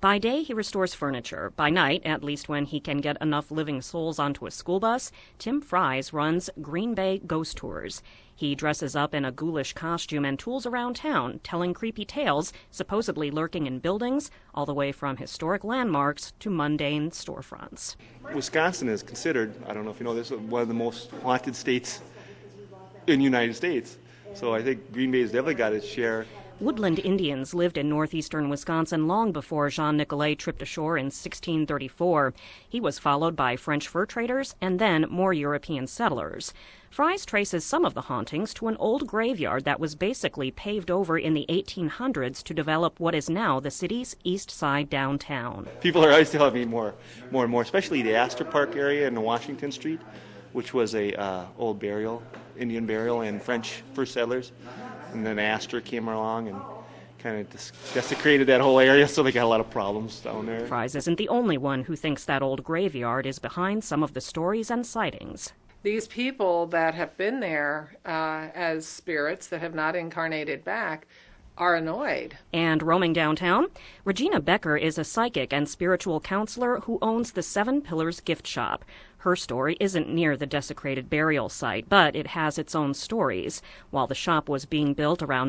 By day, he restores furniture. By night, at least when he can get enough living souls onto a school bus, Tim Fries runs Green Bay Ghost Tours. He dresses up in a ghoulish costume and tools around town, telling creepy tales, supposedly lurking in buildings, all the way from historic landmarks to mundane storefronts. Wisconsin is considered, I don't know if you know this, one of the most haunted states in the United States. So I think Green Bay's definitely got its share. Woodland Indians lived in northeastern Wisconsin long before Jean Nicolet tripped ashore in 1634. He was followed by French fur traders and then more European settlers. Fries traces some of the hauntings to an old graveyard that was basically paved over in the 1800s to develop what is now the city's east side downtown. People are always telling me more and more, especially the Astor Park area in Washington Street, which was a old Indian burial and French first settlers. And then Astor came along and kind of desecrated that whole area, so they got a lot of problems down there. Fries isn't the only one who thinks that old graveyard is behind some of the stories and sightings. These people that have been there as spirits that have not incarnated back are annoyed. And roaming downtown, Regina Becker is a psychic and spiritual counselor who owns the Seven Pillars gift shop. Her story isn't near the desecrated burial site, but it has its own stories. While the shop was being built around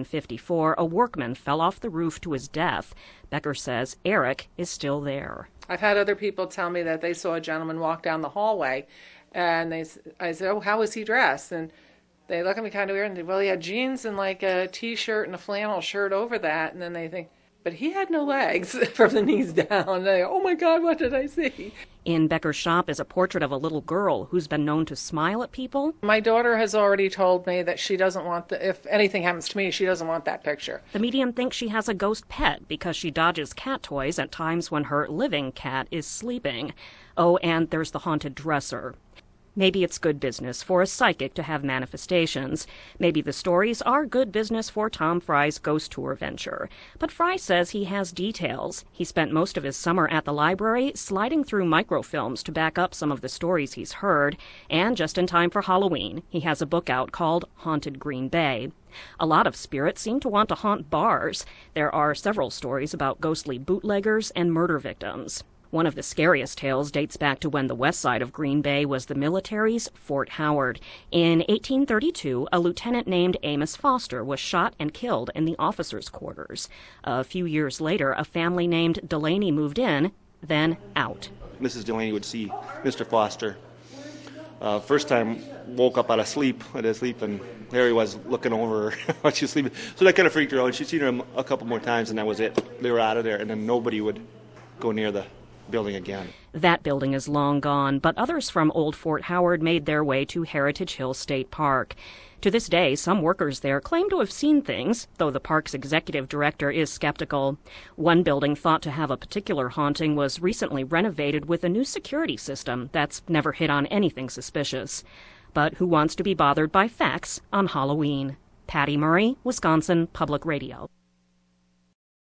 1954, a workman fell off the roof to his death. Becker says Eric is still there. I've had other people tell me that they saw a gentleman walk down the hallway, and I said, "Oh, how was he dressed?" And they look at me kind of weird and say, "Well, he had jeans and like a T-shirt and a flannel shirt over that." And then they think, "But he had no legs from the knees down." And they go, "Oh my God, what did I see?" In Becker's shop is a portrait of a little girl who's been known to smile at people. My daughter has already told me that she doesn't want if anything happens to me, she doesn't want that picture. The medium thinks she has a ghost pet because she dodges cat toys at times when her living cat is sleeping. Oh, and there's the haunted dresser. Maybe it's good business for a psychic to have manifestations. Maybe the stories are good business for Tom Fry's ghost tour venture. But Fry says he has details. He spent most of his summer at the library sliding through microfilms to back up some of the stories he's heard. And just in time for Halloween, he has a book out called Haunted Green Bay. A lot of spirits seem to want to haunt bars. There are several stories about ghostly bootleggers and murder victims. One of the scariest tales dates back to when the west side of Green Bay was the military's Fort Howard. In 1832, a lieutenant named Amos Foster was shot and killed in the officers' quarters. A few years later, a family named Delaney moved in, then out. Mrs. Delaney would see Mr. Foster. First time, woke up out of sleep, and there he was looking over her while she was sleeping. So that kind of freaked her out. She'd seen him a couple more times, and that was it. They were out of there, and then nobody would go near the building again. That building is long gone, but others from Old Fort Howard made their way to Heritage Hill State Park. To this day, some workers there claim to have seen things, though the park's executive director is skeptical. One building thought to have a particular haunting was recently renovated with a new security system that's never hit on anything suspicious. But who wants to be bothered by facts on Halloween? Patty Murray, Wisconsin Public Radio.